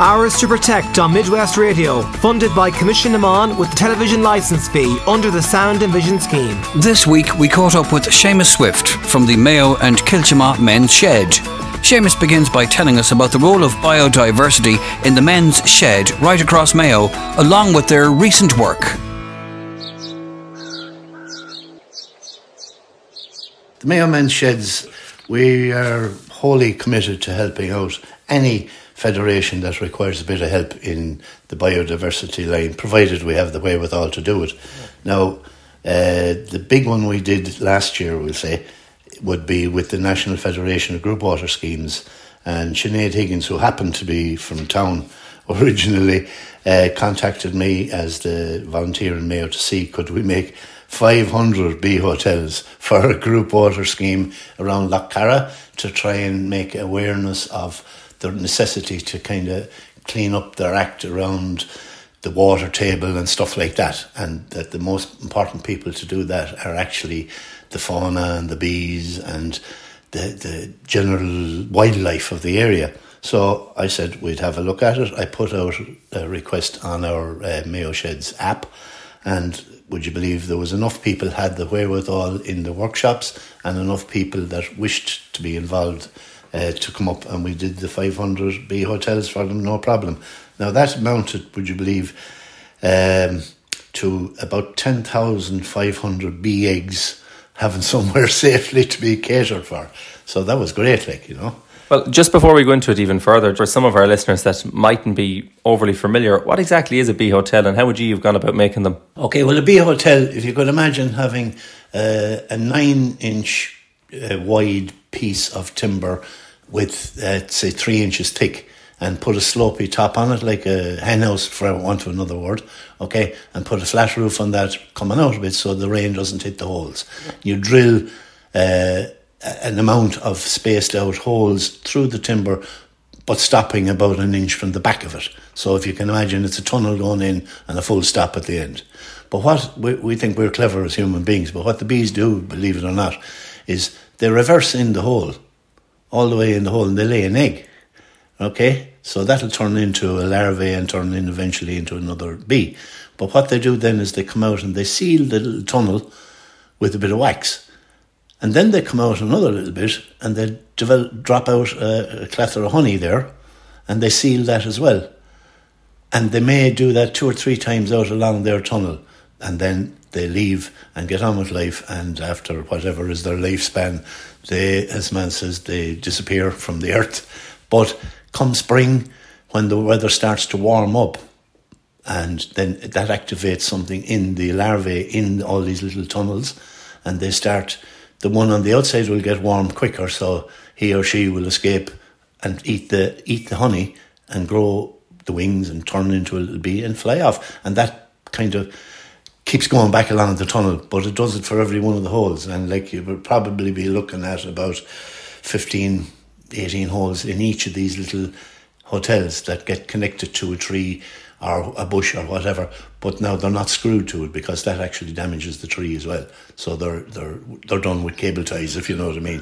Ours to Protect on Midwest Radio, funded by Commission Amman with the television licence fee under the Sound and Vision scheme. This week we caught up with Seamus Swift from the Mayo and Kilchama Men's Shed. Seamus begins by telling us about the role of biodiversity in the Men's Shed right across Mayo, along with their recent work. The Mayo Men's Sheds, we are wholly committed to helping out any federation that requires a bit of help in the biodiversity line, provided we have the wherewithal to do it. Now, the big one we did last year, we'll say, would be with the National Federation of Group Water Schemes, and Sinead Higgins, who happened to be from town originally, contacted me as the volunteer in Mayo to see could we make 500 bee hotels for a group water scheme around Lough Carra to try and make awareness of the necessity to kind of clean up their act around the water table and stuff like that, and that the most important people to do that are actually the fauna and the bees and the general wildlife of the area. So I said we'd have a look at it. I put out a request on our Mayo Sheds app, and would you believe there was enough people had the wherewithal in the workshops and enough people that wished to be involved to come up, and we did the 500 bee hotels for them, no problem. Now that amounted, would you believe, to about 10,500 bee eggs having somewhere safely to be catered for. So that was great, like, you know. Well, just before we go into it even further, for some of our listeners that mightn't be overly familiar, what exactly is a bee hotel and how would you have gone about making them? Okay, well, a bee hotel, if you could imagine having a 9-inch wide piece of timber with, say, 3 inches thick, and put a slopey top on it, like a hen house, for want of another word, okay, and put a flat roof on that coming out of it so the rain doesn't hit the holes. You drill an amount of spaced out holes through the timber, but stopping about 1 inch from the back of it. So if you can imagine, it's a tunnel going in and a full stop at the end. But what we think we're clever as human beings, but what the bees do, believe it or not, is they reverse in the hole, all the way in the hole, and they lay an egg. Okay, so that'll turn into a larvae and turn in eventually into another bee. But what they do then is they come out and they seal the little tunnel with a bit of wax. And then they come out another little bit and they drop out a clatter of honey there, and they seal that as well. And they may do that 2 or 3 times out along their tunnel, and then they leave and get on with life, and after whatever is their lifespan, they, as man says, they disappear from the earth. But come spring, when the weather starts to warm up, and then that activates something in the larvae in all these little tunnels, and they start, the one on the outside will get warm quicker, so he or she will escape and eat the honey and grow the wings and turn into a little bee and fly off. And that kind of keeps going back along the tunnel, but it does it for every one of the holes. And like, you would probably be looking at about 15, 18 holes in each of these little hotels that get connected to a tree or a bush or whatever, but now they're not screwed to it because that actually damages the tree as well. So they're done with cable ties, if you know what I mean.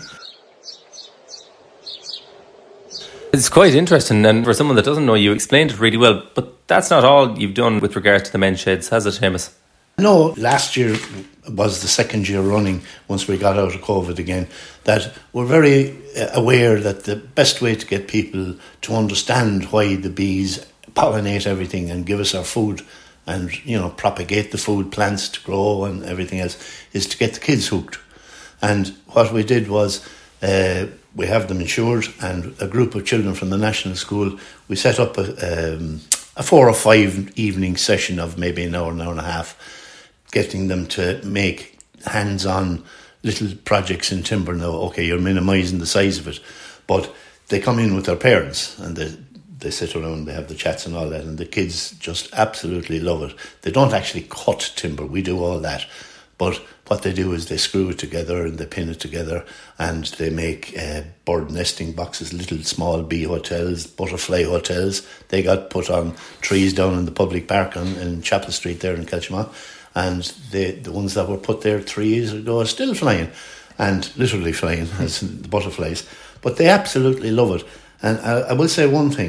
It's quite interesting, and for someone that doesn't know, you explained it really well, but that's not all you've done with regard to the men's sheds, has it, Seamus? No, last year was the second year running, once we got out of COVID again, that we're very aware that the best way to get people to understand why the bees pollinate everything and give us our food and, you know, propagate the food plants to grow and everything else is to get the kids hooked. And what we did was we have them insured, and a group of children from the national school, we set up a 4 or 5 evening session of maybe an hour and a half, getting them to make hands-on little projects in timber. Now, okay, you're minimising the size of it, but they come in with their parents and they sit around, they have the chats and all that, and the kids just absolutely love it. They don't actually cut timber, we do all that, but what they do is they screw it together and they pin it together, and they make bird nesting boxes, little small bee hotels, butterfly hotels. They got put on trees down in the public park in Chapel Street there in Kilchama, and the ones that were put there 3 years ago are still flying, and literally flying as the butterflies. But they absolutely love it. And I will say one thing,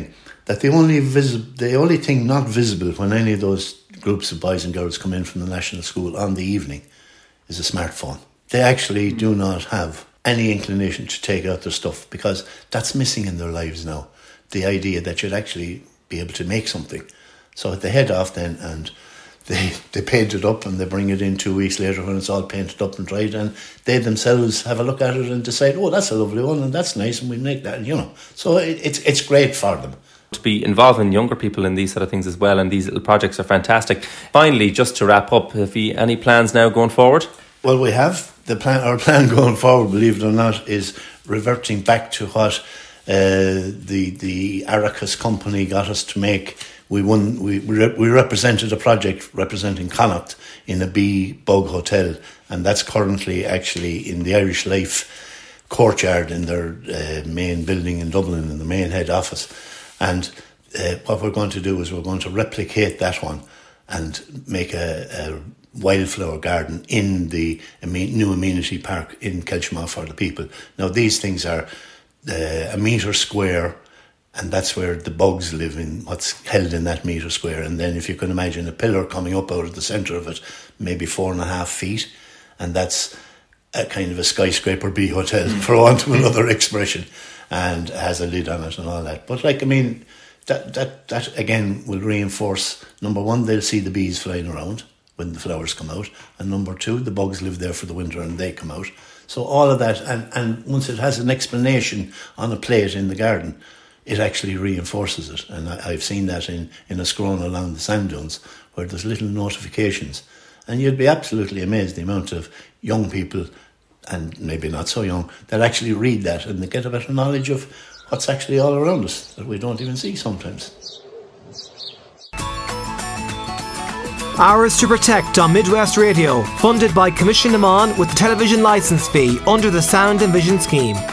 that the only thing not visible when any of those groups of boys and girls come in from the national school on the evening is a smartphone. They actually do not have any inclination to take out their stuff, because that's missing in their lives now. The idea that you'd actually be able to make something. So they head off then and they paint it up and they bring it in 2 weeks later when it's all painted up and dried, and they themselves have a look at it and decide, oh, that's a lovely one and that's nice and we make that, you know. So it's great for them. To be involving younger people in these sort of things as well, and these little projects are fantastic. Finally, just to wrap up, have you any plans now going forward? Well, we have. Our plan going forward, believe it or not, is reverting back to what the Arrakis company got us to make. We represented a project representing Connacht in a B-Bug hotel, and that's currently actually in the Irish Life courtyard in their main building in Dublin, in the main head office. And what we're going to do is we're going to replicate that one and make a wildflower garden in the new amenity park in Kiltimagh for the people. Now, these things are a metre square, and that's where the bugs live, in what's held in that metre square. And then if you can imagine a pillar coming up out of the centre of it, maybe 4.5 feet, and that's a kind of a skyscraper bee hotel, for want of another expression, and has a lid on it and all that. But that again will reinforce, number one, they'll see the bees flying around when the flowers come out, and number two, the bugs live there for the winter and they come out. So all of that, and once it has an explanation on a plate in the garden, it actually reinforces it. And I've seen that in a scroll along the sand dunes where there's little notifications, and you'd be absolutely amazed the amount of young people, and maybe not so young, that actually read that and they get a better knowledge of what's actually all around us that we don't even see sometimes. Hours to Protect on Midwest Radio, funded by Commission Naman with the television licence fee under the Sound and Vision scheme.